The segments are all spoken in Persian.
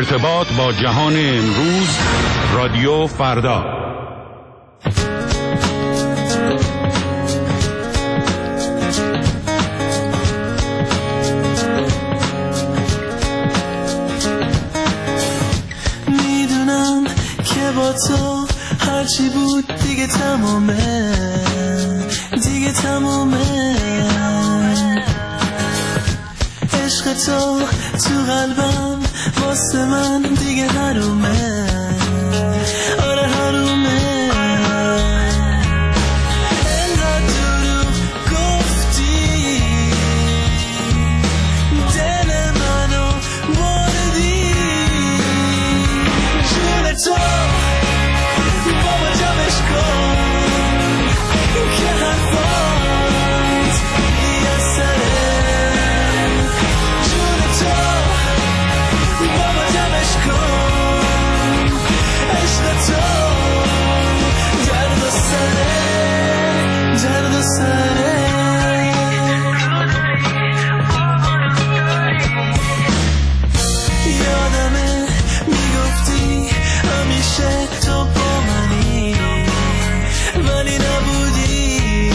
ارتباط با جهان امروز، رادیو فردا. میدونم که با تو هرچی بود دیگه تمومه، دیگه تمومه. عشق تو قلبم واسه من دیگه حرومه، آره حرومه. انقدر دروغ گفتی دل منو بردی، جون تو بابا جمعش کن که حرفات بی‌اثره. جون تو بابا جمعش کن، عشق تو درد و سره، درد و سره. یادمه میگفتی همیشه تو با منی، ولی نبودی.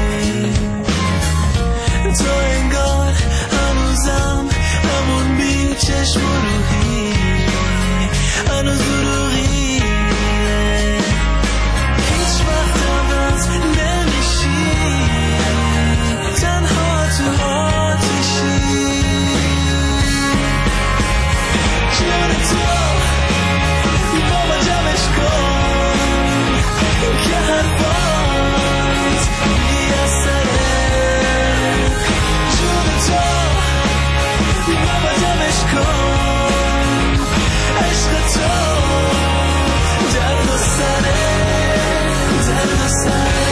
تو انگار هنوزم همون بی چشم و روحی، هنوز دروغی. هیچ وقت عوض نمیشی، تنها تو آتیشی. جون تو بابا جمعش کن که حرفات بی‌اثره. جون تو بابا جمعش کن، عشق تو درد و سره، درد و سره.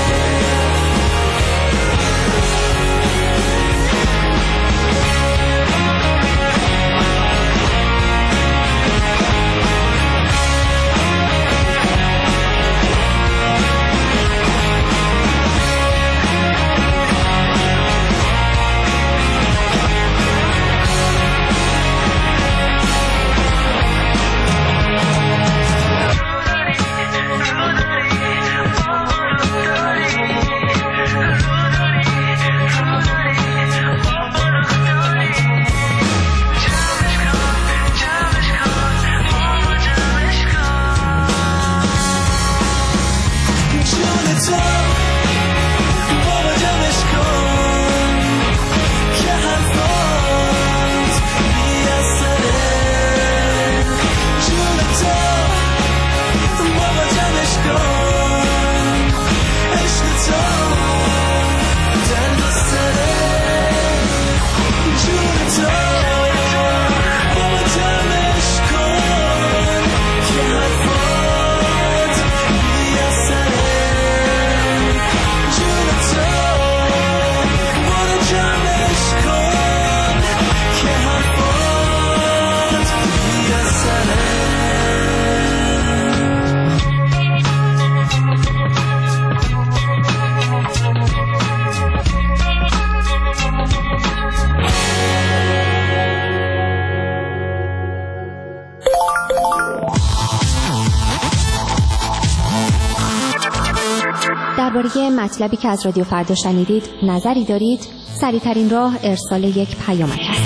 درباره مطلبی که از رادیو فردا شنیدید نظری دارید؟ سریع‌ترین راه ارسال یک پیامک است.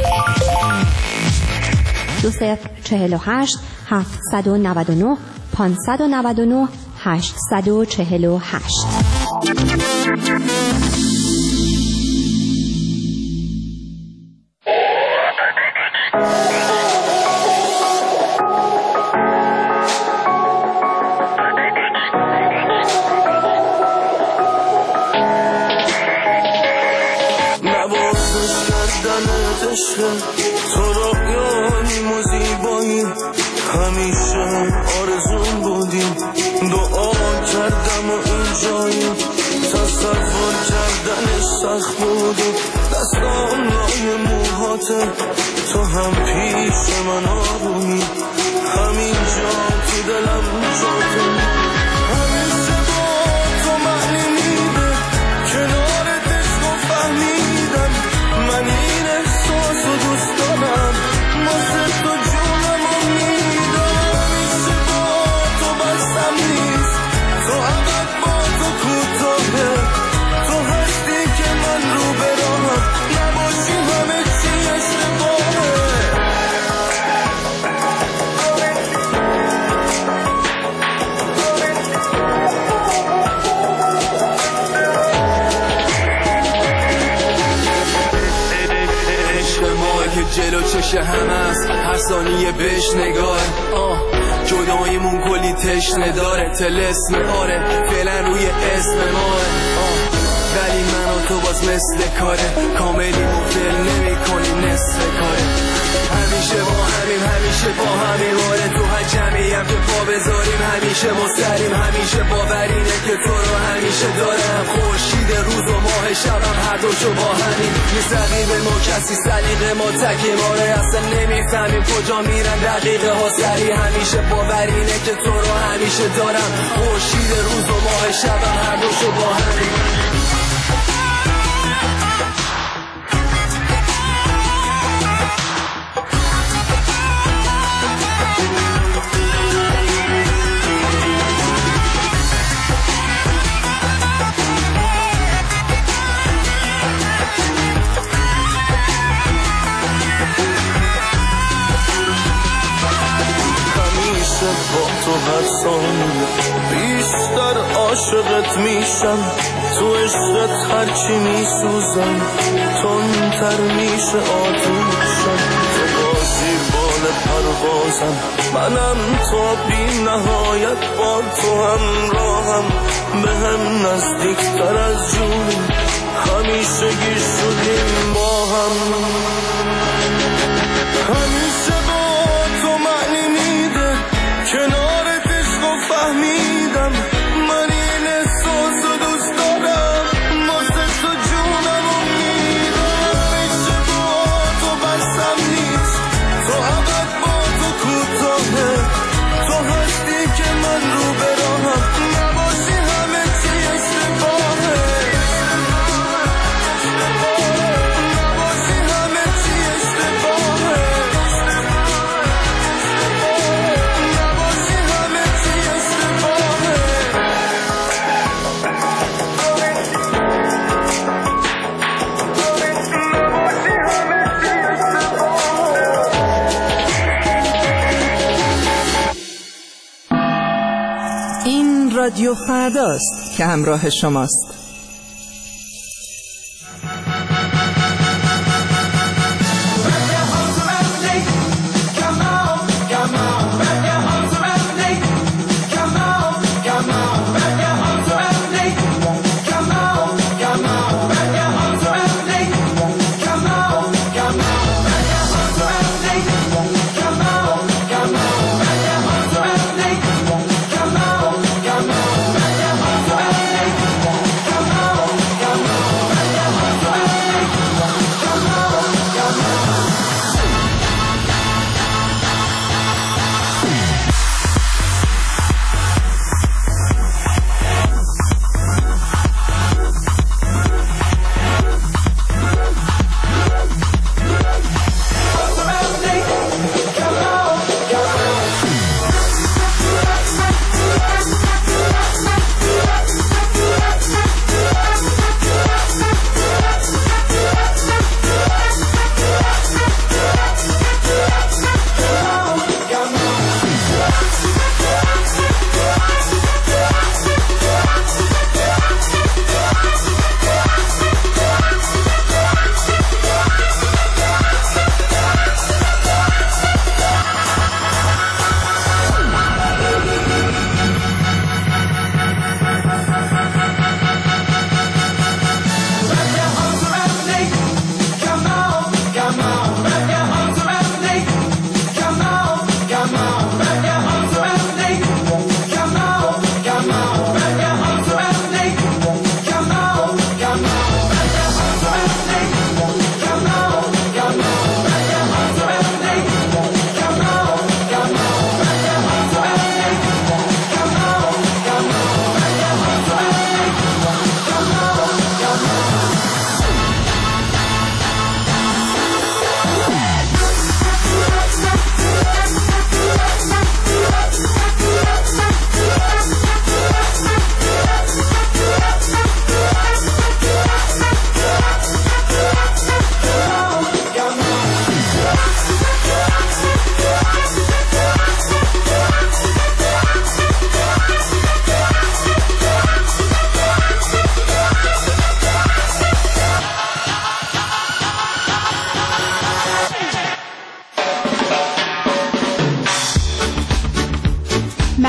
2048 799 599 848. تو رویاییم و زیبایی همیشه آرزون بودیم، دعا کردم و اینجاییم، تصور کردنش سخت بودیم. دستام لای موهاته، تو هم پیش من آرومی، همینجا تو دلم جاته. همیشه با تو معنی میده، کنارت عشق و فهمیدم، من این احساس رو دوست دارم، واسه تو جون جلو چش همه است، هر ثانیه بهش نگاه. جداییمون کلی تشنه داره، طلسم آره فعلا روی اسم ماه. ولی من و تو باز مثل کاره، کاملیمون فیل نمی کنیم نصف کاره. همیشه با همیم، همیشه با همین آره. تو هر جمعی هم که پا بذاریم همیشه مستریم، همیشه باورینه که تو رو همیشه دارم. خورشید روز و ماه شبم هر دوشو با همین نیست. رقیب ما کسی، سلیقه ما تکیم آره. اصلا نمیفهمیم کجا میرن دقیقه ها سری، همیشه باورینه که تو رو همیشه دارم. خورشید روز و ماه شبم هر دوشو با همین. با تو هر ثانیه بیشتر عاشقت میشم، تو عشقت هرچی میسوزم تندتر میشه آتوشم. تو بازی بال پروازم، منم تا بی نهایت با تو همراهم. به هم نزدیکتر از جونیم، همیشه گیر شدیم با هم. همیشه با تو معنی میده کنارت عشق و فهمیدم. من این احساس رو دوست دارم، واسه تو جونم و میدم. همیشه با تو بسم نیست، تو ابد با تو کوتاهه. تو هستی که من رو براهم، نباشی همه چی اشتباهه. نباشی همه چی اشتباهه. رادیو فرداست که همراه شماست.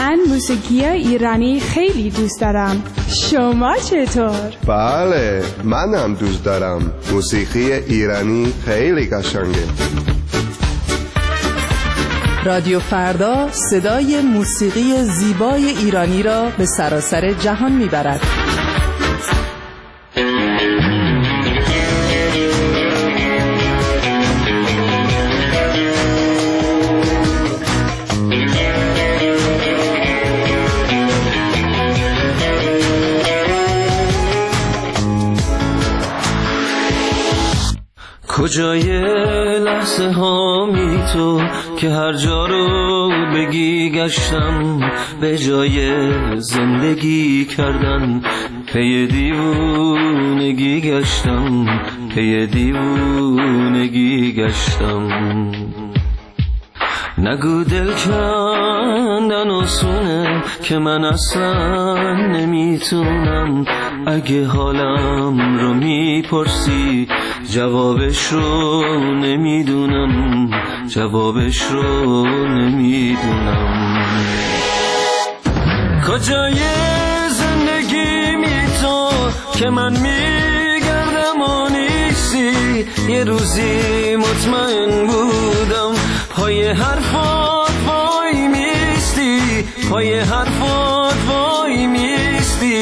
من موسیقی ایرانی خیلی دوست دارم. شما چطور؟ بله، منم دوست دارم. موسیقی ایرانی خیلی قشنگه. رادیو فردا صدای موسیقی زیبای ایرانی را به سراسر جهان میبرد. کجای لحظه هامی تو که هر جا رو بگی گشتم، به جای زندگی کردن پی دیوونگی گشتم، پی دیوونگی گشتم. نگو دل کندن آسونه که من اصلا نمیتونم. اگه حالم رو میپرسی جوابش رو نمیدونم، جوابش رو نمیدونم. کجای زندگی می تو که من میگردم و نیستی؟ یه روزی مطمئن بودم پای حرفات وای میستی، پای حرفات وای میستی.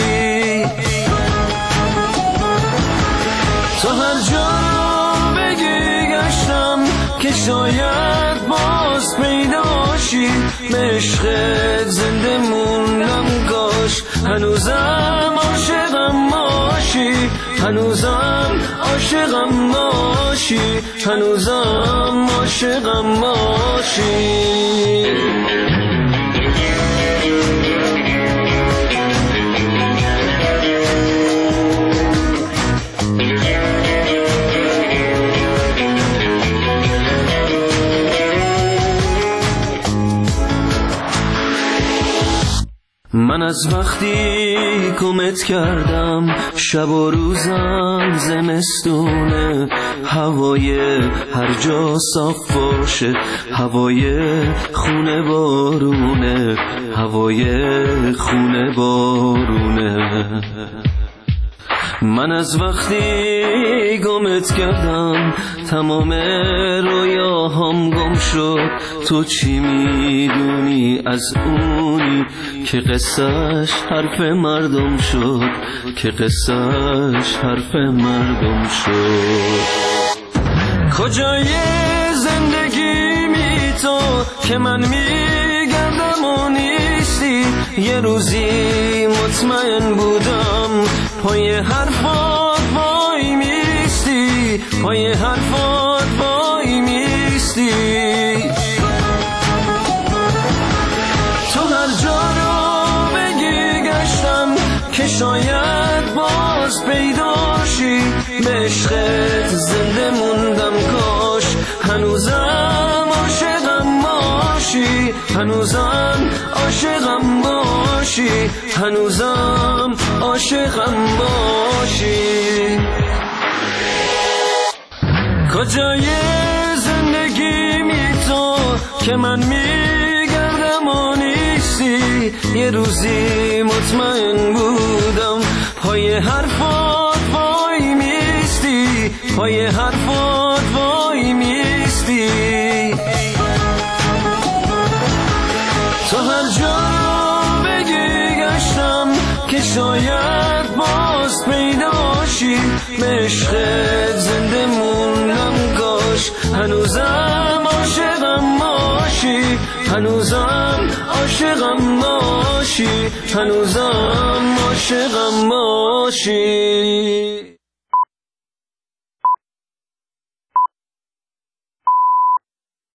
تو هر جا بگی گشتم که شاید باز پیداشی، به عشقت زنده موندم کاش هنوزم عاشقم باشی، هنوزم عاشقم باشی، هنوزم عاشقم باشی. من از وقتی گمت کردم شب و روزم زمستونه، هوای هر جا صاف باشه، هوای خونه بارونه، هوای خونه بارونه. من از وقتی گمت کردم تمام رویاهام گم شد. تو چی میدونی از اونی که قصهش حرف مردم شد، که قصهش حرف مردم شد. کجای زندگی می تو که من میگردم و نیستی؟ یه روزی مطمئن بودم پای حرفات وای میستی، پای حرفات وای میستی. تو هر جا رو بگی گشتم که شاید باز پیداشی، به عشقت زنده موندم کاش هنوزم عاشقم باشی، هنوزم عاشقم باشی، هنوزم عاشقم باشی. کجای زندگی می تو که من میگردم و نیستی؟ یه روزی مطمئن بودم پای حرفات وای میستی، پای حرفات وای میستی. تو هر جا بگی گشتم که شاید باز پیداشی، به عشقت زنده موندم کاش هنوزم عاشقم باشی، هنوزم عاشقم باشی، هنوزم عاشقم باشی.